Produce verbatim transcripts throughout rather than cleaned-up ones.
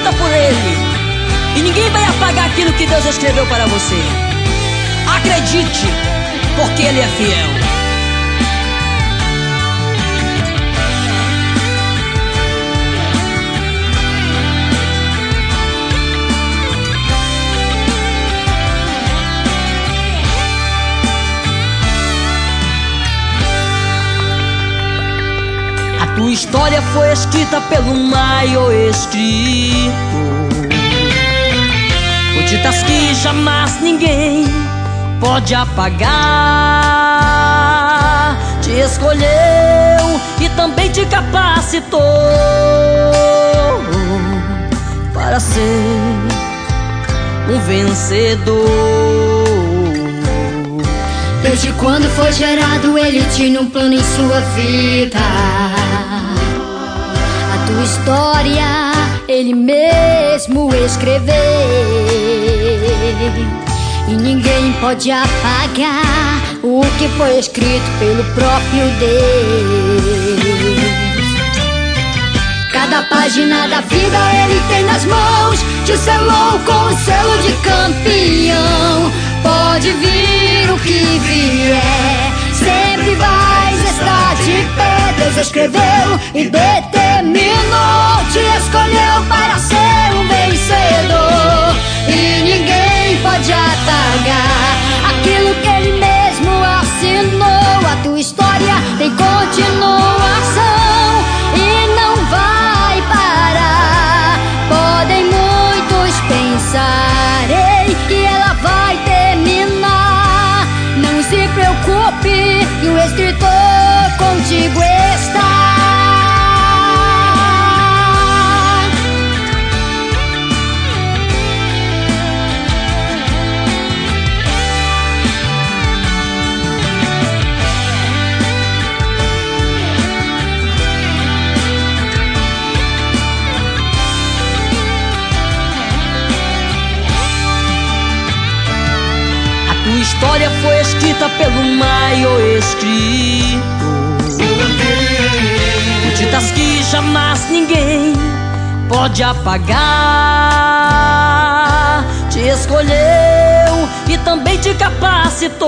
escrita por Ele, e ninguém vai apagar aquilo que Deus escreveu para você. Acredite, porque Ele é fiel. A tua história foi escrita pelo maior escritor, gotitas que jamais ninguém pode apagar. Te escolheu e também te capacitou para ser um vencedor. Desde quando foi gerado, Ele tinha um plano em sua vida. A tua história Ele mesmo escreveu, e ninguém pode apagar o que foi escrito pelo próprio Deus. Cada página da vida Ele tem nas mãos, te selou com o selo de campeão. Pode vir o que vier, sempre vais estar de pé. Deus escreveu e determinou, te escolheu para ser um vencedor, e ninguém pode apagar aquilo que Ele mesmo assinou. A tua história tem continuação e não vai parar. Podem muitos pensar, ei, que ela vai terminar. Não se preocupe, que o escritor contigo está. A tua história foi escrita pelo maior escritor, gotitas que jamais ninguém pode apagar. Te escolheu e também te capacitou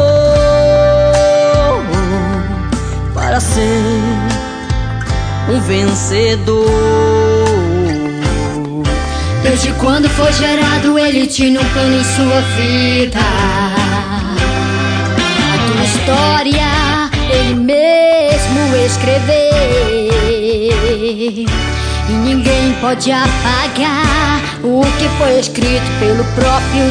para ser um vencedor. Desde quando foi gerado, Ele tinha um plano em sua vida. A tua história Ele mesmo escreveu, e ninguém pode apagar o que foi escrito pelo próprio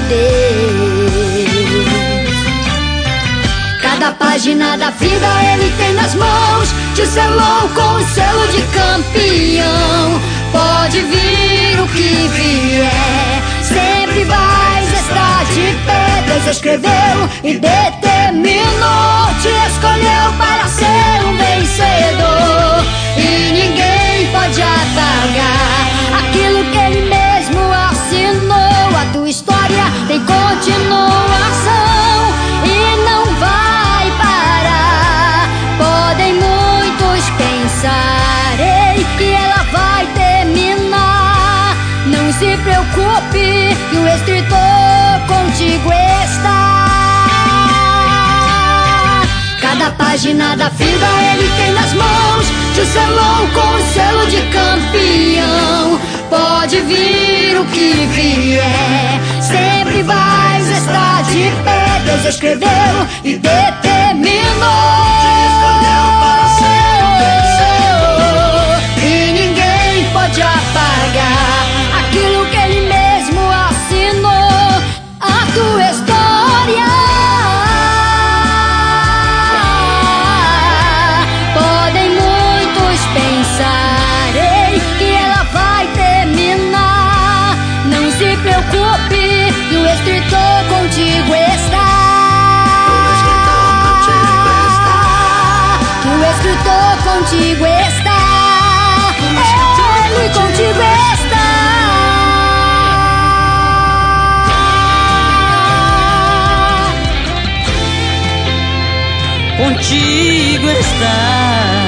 Deus. Cada página da vida Ele tem nas mãos, te selou com o selo de campeão. Pode vir o que vier, sempre vais estar de pé. Deus escreveu e determinou, te escolheu para ser um vencedor, e ninguém pode apagar aquilo que Ele mesmo assinou. A tua história tem continuação e não vai parar. Podem muitos pensar, ei, que ela vai terminar. Não se preocupe, que o escritor contigo está. Cada página da vida Ele tem nas mãos, te selou com o selo de campeão. Pode vir o que vier, sempre vais estar de pé. Deus escreveu e determinou, te escolheu para ser um vencedor, e ninguém pode apagar aquilo que Ele mesmo assinou. A tua história podem muitos pensar, ei, que ela vai terminar. Não se preocupe, que o escritor contigo está. Que o escritor contigo está. Ele contigo está. Contigo está.